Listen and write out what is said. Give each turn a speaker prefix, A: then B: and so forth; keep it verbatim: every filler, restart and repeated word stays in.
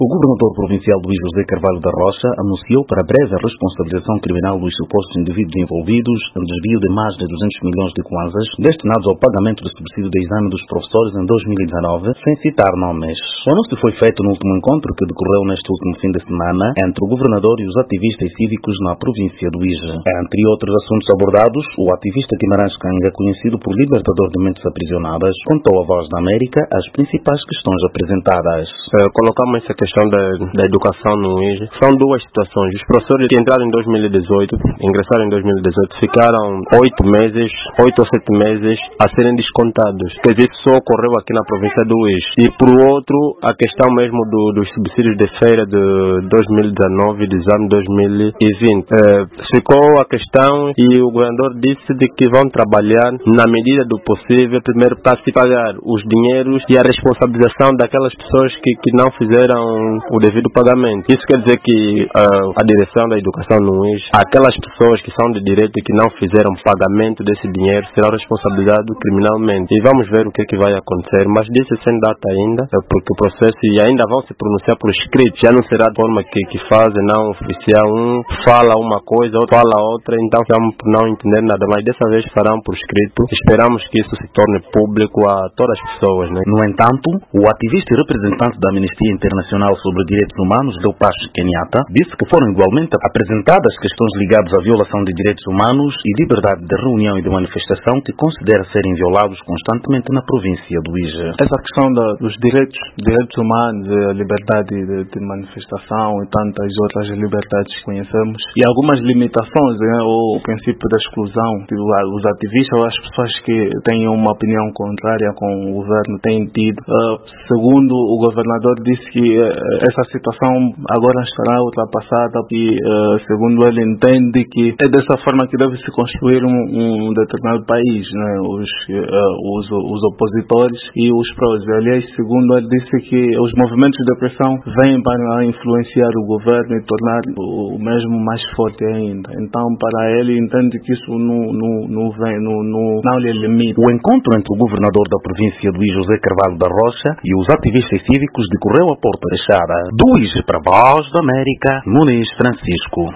A: O governador provincial Luís José Carvalho da Rocha anunciou para breve a responsabilização criminal dos supostos indivíduos envolvidos no desvio de mais de duzentos milhões de kwanzas destinados ao pagamento do subsídio de exame dos professores em dois mil e dezanove, sem citar nomes. O anúncio foi feito no último encontro que decorreu neste último fim de semana entre o governador e os ativistas cívicos na província do Ije. Entre outros assuntos abordados, o ativista Guimarães Canga, conhecido por libertador de mentes aprisionadas, contou à Voz da América as principais questões apresentadas.
B: Uh, colocamos essa questão da, da educação no I J E. São duas situações. Os professores que entraram em dois mil e dezoito, ingressaram em dois mil e dezoito, ficaram oito meses, oito ou sete meses a serem descontados. Quer dizer, isso só ocorreu aqui na província do I J E. E por outro, a questão mesmo do, dos subsídios de feira de dois mil e dezanove e de exame dois mil e vinte. Uh, ficou a questão e o governador disse de que vão trabalhar na medida do possível, primeiro para se pagar os dinheiros e a responsabilização daquelas pessoas que, que não fizeram o devido pagamento. Isso quer dizer que uh, a direção da educação no I J E, aquelas pessoas que são de direito e que não fizeram pagamento desse dinheiro serão responsabilizados criminalmente. E vamos ver o que, é que vai acontecer, mas disse sem data ainda, porque o processo e ainda vão se pronunciar por escrito, já não será de forma que, que fazem, não oficial, um fala uma coisa, outro fala outra, então ficamos por não entender nada, mas dessa vez farão por escrito. Esperamos que isso se torne público a todas as pessoas, né?
A: No entanto, o ativista e representante da Amnistia Internacional sobre Direitos Humanos, Delpas Kenyatta, disse que foram igualmente apresentadas questões ligadas à violação de direitos humanos e liberdade de reunião e de manifestação que considera serem violados constantemente na província do I J E.
C: Essa questão da, dos direitos, direitos humanos, a liberdade de, de manifestação e tantas outras liberdades que conhecemos e algumas limitações, né, ou o princípio da exclusão, os ativistas ou as pessoas que têm uma opinião contrária com o governo têm tido. Uh, segundo o governador disse que uh, essa situação agora estará ultrapassada e uh, segundo ele entende que é dessa forma que deve se construir um, um determinado país, né? os, uh, os, os opositores e os prós. Aliás, segundo ele disse que os movimentos de pressão vêm para influenciar o governo e tornar o mesmo mais forte ainda. Então, para ele, entende que isso não, não, não, vem, não, não, não lhe limita.
A: O encontro entre o governador da província do I J E, José Carvalho da Rocha, e os ativistas cívicos decorreu a porta fechada. Do I J E para a Voz da América, Muniz Francisco.